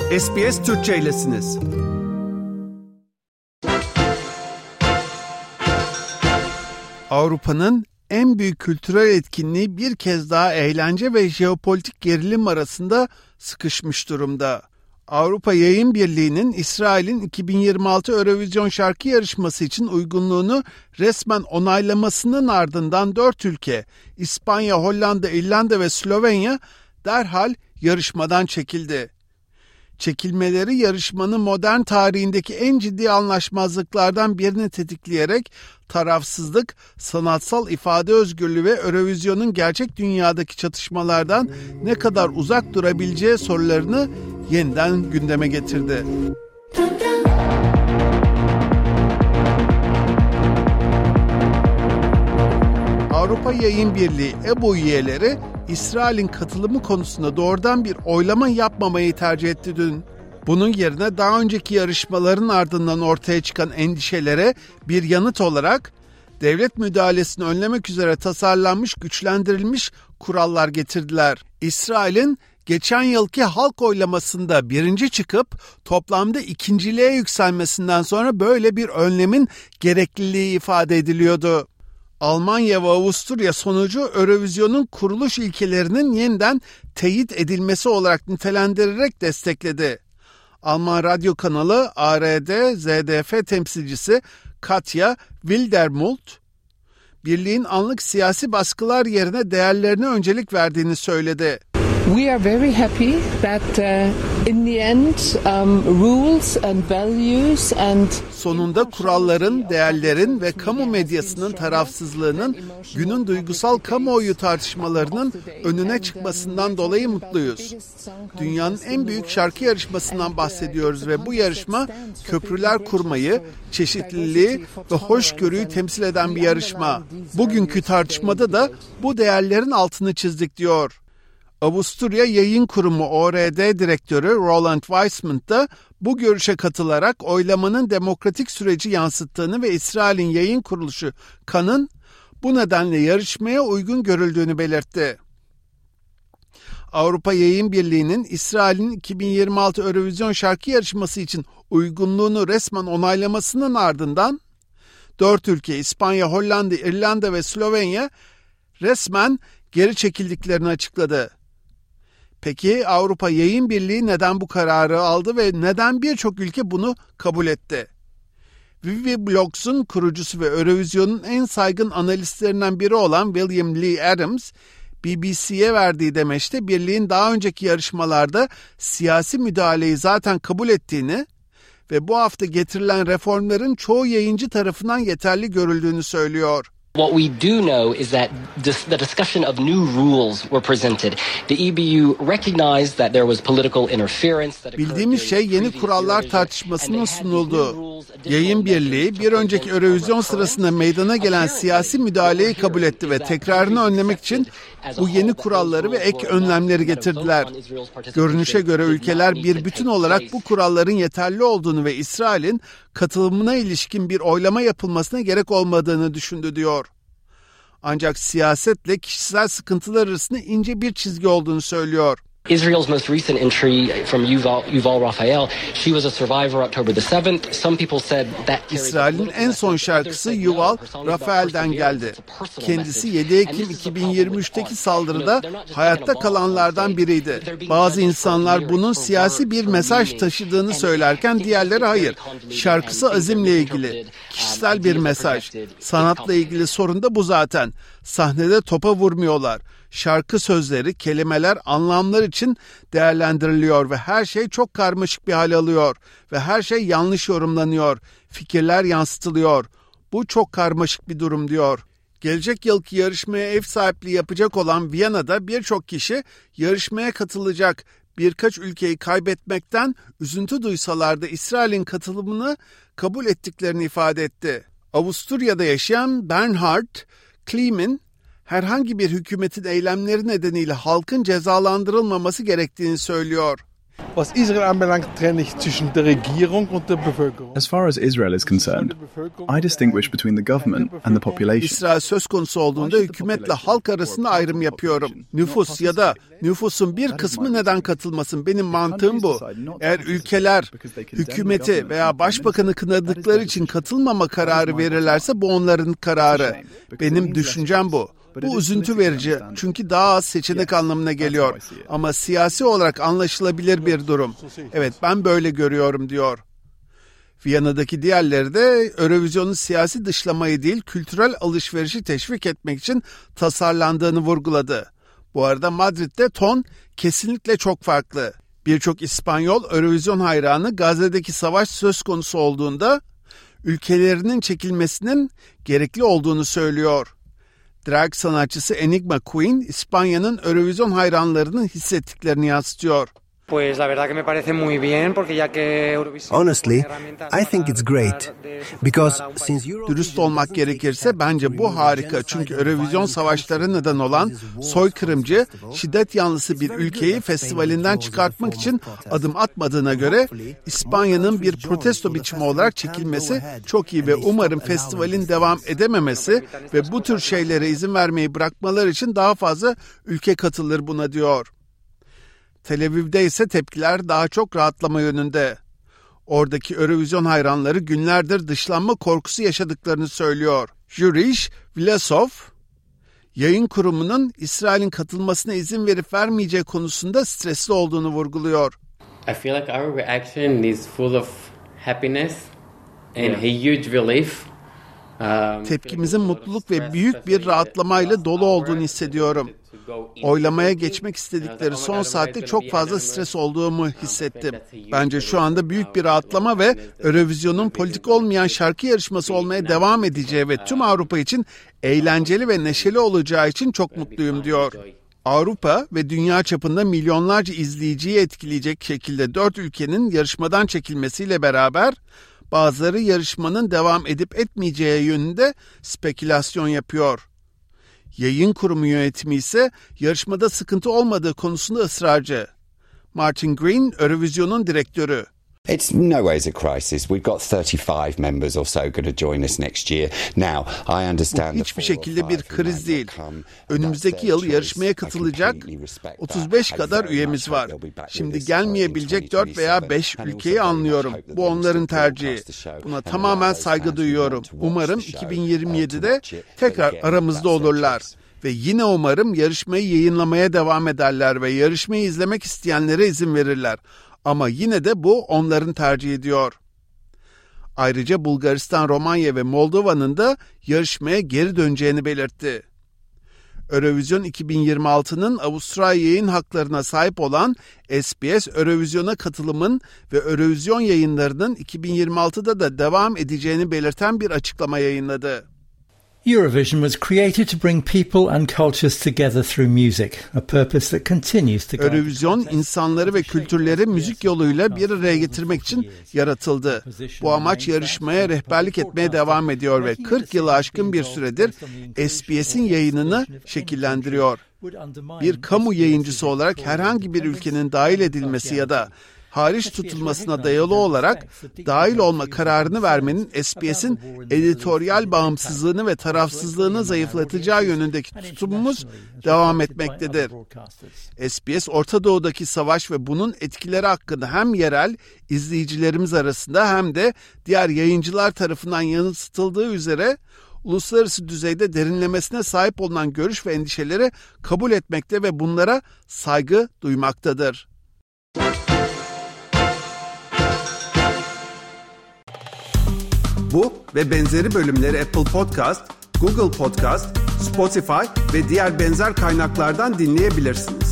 SBS Türkçe'ylesiniz. Avrupa'nın en büyük kültürel etkinliği bir kez daha eğlence ve jeopolitik gerilim arasında sıkışmış durumda. Avrupa Yayın Birliği'nin İsrail'in 2026 Eurovision şarkı yarışması için uygunluğunu resmen onaylamasının ardından 4 ülke, İspanya, Hollanda, İrlanda ve Slovenya derhal yarışmadan çekildi. Çekilmeleri yarışmanın modern tarihindeki en ciddi anlaşmazlıklardan birini tetikleyerek tarafsızlık, sanatsal ifade özgürlüğü ve Eurovision'un gerçek dünyadaki çatışmalardan ne kadar uzak durabileceği sorularını yeniden gündeme getirdi. Avrupa Yayın Birliği EBU üyeleri İsrail'in katılımı konusunda doğrudan bir oylama yapmamayı tercih etti dün. Bunun yerine daha önceki yarışmaların ardından ortaya çıkan endişelere bir yanıt olarak devlet müdahalesini önlemek üzere tasarlanmış, güçlendirilmiş kurallar getirdiler. İsrail'in geçen yılki halk oylamasında birinci çıkıp toplamda ikinciliğe yükselmesinden sonra böyle bir önlemin gerekliliği ifade ediliyordu. Almanya ve Avusturya sonucu Eurovision'un kuruluş ilkelerinin yeniden teyit edilmesi olarak nitelendirerek destekledi. Alman radyo kanalı ARD ZDF temsilcisi Katja Wildermuth, birliğin anlık siyasi baskılar yerine değerlerine öncelik verdiğini söyledi. We are very happy that in the end rules and values and sonunda kuralların, değerlerin ve kamu medyasının tarafsızlığının günün duygusal kamuoyu tartışmalarının önüne çıkmasından dolayı mutluyuz. Dünyanın en büyük şarkı yarışmasından bahsediyoruz ve bu yarışma köprüler kurmayı, çeşitliliği ve hoşgörüyü temsil eden bir yarışma. Bugünkü tartışmada da bu değerlerin altını çizdik diyor. Avusturya Yayın Kurumu ORD Direktörü Roland Weissman da bu görüşe katılarak oylamanın demokratik süreci yansıttığını ve İsrail'in yayın kuruluşu Kan'ın bu nedenle yarışmaya uygun görüldüğünü belirtti. Avrupa Yayın Birliği'nin İsrail'in 2026 Eurovision şarkı yarışması için uygunluğunu resmen onaylamasının ardından 4 ülke İspanya, Hollanda, İrlanda ve Slovenya resmen geri çekildiklerini açıkladı. Peki Avrupa Yayın Birliği neden bu kararı aldı ve neden birçok ülke bunu kabul etti? Vivi Blogs'un kurucusu ve Eurovision'un en saygın analistlerinden biri olan William Lee Adams, BBC'ye verdiği demeçte birliğin daha önceki yarışmalarda siyasi müdahaleyi zaten kabul ettiğini ve bu hafta getirilen reformların çoğu yayıncı tarafından yeterli görüldüğünü söylüyor. What we do know is that the discussion of new rules were presented. The EBU recognized that there was political interference. Bildiğimiz şey yeni kurallar tartışmasının sunulduğu. Yayın Birliği bir önceki Eurovision sırasında meydana gelen siyasi müdahaleyi kabul etti ve tekrarını önlemek için bu yeni kuralları ve ek önlemleri getirdiler. Görünüşe göre ülkeler bir bütün olarak bu kuralların yeterli olduğunu ve İsrail'in katılımına ilişkin bir oylama yapılmasına gerek olmadığını düşündü diyor. Ancak siyasetle kişisel sıkıntılar arasında ince bir çizgi olduğunu söylüyor. Israel's most recent entry from Yuval Raphael, she was a survivor October the 7th. Some people said that İsrail'in en son şarkısı Yuval Raphael'den geldi. Kendisi 7 Ekim 2023'teki saldırıda hayatta kalanlardan biriydi. Bazı insanlar bunun siyasi bir mesaj taşıdığını söylerken diğerleri hayır. Şarkısı azimle ilgili. Kişisel bir mesaj. Sanatla ilgili sorun da bu zaten. Sahnede topa vurmuyorlar. Şarkı sözleri, kelimeler, anlamlar için değerlendiriliyor ve her şey çok karmaşık bir hal alıyor ve her şey yanlış yorumlanıyor, fikirler yansıtılıyor. Bu çok karmaşık bir durum diyor. Gelecek yılki yarışmaya ev sahipliği yapacak olan Viyana'da birçok kişi yarışmaya katılacak birkaç ülkeyi kaybetmekten üzüntü duysalar da İsrail'in katılımını kabul ettiklerini ifade etti. Avusturya'da yaşayan Bernhard Kleeman, herhangi bir hükümetin eylemleri nedeniyle halkın cezalandırılmaması gerektiğini söylüyor. Was Israel anbelangt, trenne ich zwischen der Regierung und der Bevölkerung. As far as Israel is concerned, I distinguish between the government and the population. İsrail söz konusu olduğunda hükümetle halk arasında ayrım yapıyorum. Nüfus ya da nüfusun bir kısmı neden katılmasın? Benim mantığım bu. Eğer ülkeler hükümeti veya başbakanı kınadıkları için katılmama kararı verirlerse bu onların kararı. Benim düşüncem bu. Bu üzüntü verici çünkü daha az seçenek anlamına geliyor. Ama siyasi olarak anlaşılabilir bir durum. Evet, ben böyle görüyorum diyor. Viyana'daki diğerleri de Eurovision'un siyasi dışlamayı değil, kültürel alışverişi teşvik etmek için tasarlandığını vurguladı. Bu arada Madrid'de ton kesinlikle çok farklı. Birçok İspanyol Eurovision hayranı Gazze'deki savaş söz konusu olduğunda ülkelerinin çekilmesinin gerekli olduğunu söylüyor. Drag sanatçısı Enigma Queen, İspanya'nın Eurovision hayranlarının hissettiklerini yansıtıyor. Honestly, I think it's great because since Dürüst olmak gerekirse bence bu harika çünkü Eurovision savaşlara neden olan soykırımcı, şiddet yanlısı bir ülkeyi festivalinden çıkartmak için adım atmadığına göre İspanya'nın bir protesto biçimi olarak çekilmesi çok iyi ve umarım festivalin devam edememesi ve bu tür şeylere izin vermeyi bırakmaları için daha fazla ülke katılır buna diyor. Tel Aviv'de ise tepkiler daha çok rahatlama yönünde. Oradaki Eurovision hayranları günlerdir dışlanma korkusu yaşadıklarını söylüyor. Jurish Vlasov, yayın kurumunun İsrail'in katılmasına izin verip vermeyeceği konusunda stresli olduğunu vurguluyor. I feel like our reaction is full of happiness and a huge relief. Tepkimizin mutluluk ve büyük bir rahatlamayla dolu olduğunu hissediyorum. Oylamaya geçmek istedikleri son saatte çok fazla stres olduğumu hissettim. Bence şu anda büyük bir rahatlama ve Eurovision'un politik olmayan şarkı yarışması olmaya devam edeceği ve tüm Avrupa için eğlenceli ve neşeli olacağı için çok mutluyum diyor. Avrupa ve dünya çapında milyonlarca izleyiciyi etkileyecek şekilde 4 ülkenin yarışmadan çekilmesiyle beraber bazıları yarışmanın devam edip etmeyeceği yönünde spekülasyon yapıyor. Yayın kurumu yönetimi ise yarışmada sıkıntı olmadığı konusunda ısrarcı. Martin Green, Eurovision'un direktörü. It's no ways a crisis. We've got 35 members or so going to join us next year. Now, I understand. Bu hiçbir şekilde bir kriz değil. Önümüzdeki yıl yarışmaya katılacak 35 kadar üyemiz var. Şimdi gelmeyebilecek 4 veya 5 ülkeyi anlıyorum. Bu onların tercihi. Buna tamamen saygı duyuyorum. Umarım 2027'de tekrar aramızda olurlar. Ve yine umarım yarışmayı yayınlamaya devam ederler ve yarışmayı izlemek isteyenlere izin verirler. Ama yine de bu onların tercihi diyor. Ayrıca Bulgaristan, Romanya ve Moldova'nın da yarışmaya geri döneceğini belirtti. Eurovision 2026'nın Avustralya yayın haklarına sahip olan SBS, Eurovision'a katılımın ve Eurovision yayınlarının 2026'da da devam edeceğini belirten bir açıklama yayınladı. Eurovision was created to bring people and cultures together through music, a purpose that continues to guide. Eurovision insanları ve kültürleri müzik yoluyla bir araya getirmek için yaratıldı. Bu amaç yarışmaya rehberlik etmeye devam ediyor ve 40 yılı aşkın bir süredir SBS'in yayınını şekillendiriyor. Bir kamu yayıncısı olarak herhangi bir ülkenin dahil edilmesi ya da hariç tutulmasına dayalı olarak dahil olma kararını vermenin SBS'in editoryal bağımsızlığını ve tarafsızlığını zayıflatacağı yönündeki tutumumuz devam etmektedir. SBS, Orta Doğu'daki savaş ve bunun etkileri hakkında hem yerel izleyicilerimiz arasında hem de diğer yayıncılar tarafından yansıtıldığı üzere uluslararası düzeyde derinlemesine sahip olunan görüş ve endişeleri kabul etmekte ve bunlara saygı duymaktadır. Bu ve benzeri bölümleri Apple Podcast, Google Podcast, Spotify ve diğer benzer kaynaklardan dinleyebilirsiniz.